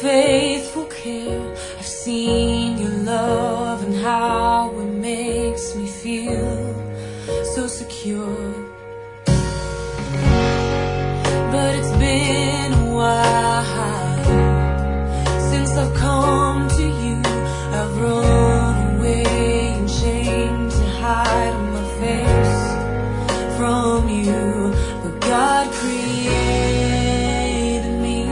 faithful care. I've seen your love and how it makes me feel so secure. But it's been a while since I've come to you. I've run away in shame to hide my face from you. But God created me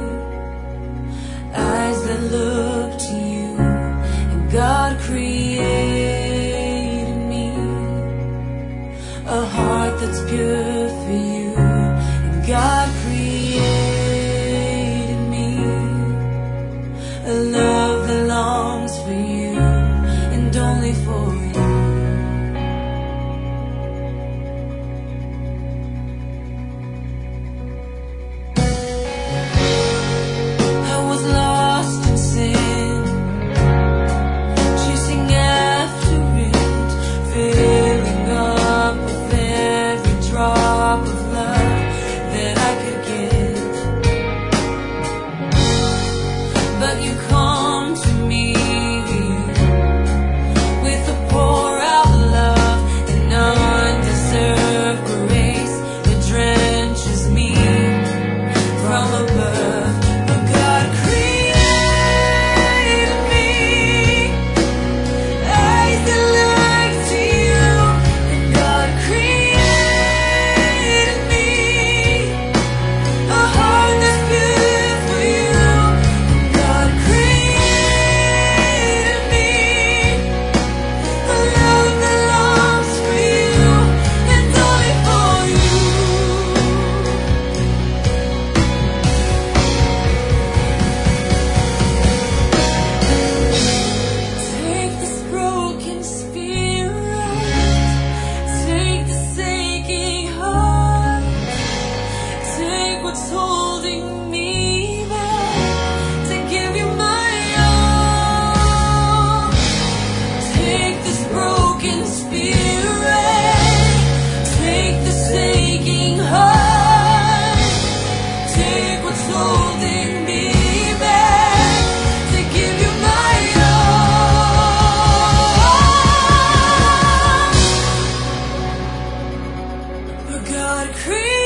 eyes that look to you, and God created me a heart that's pure for you, and God created me a love that longs for you and only for you. But you come to me with a pour out love and undeserved grace that drenches me from above. But God created me eyes that look to you, and God created me a heart that's pure for you. What's holding me back to give you my all? Take this broken spirit, take this aching heart, take what's holding me back to give you my all. But God created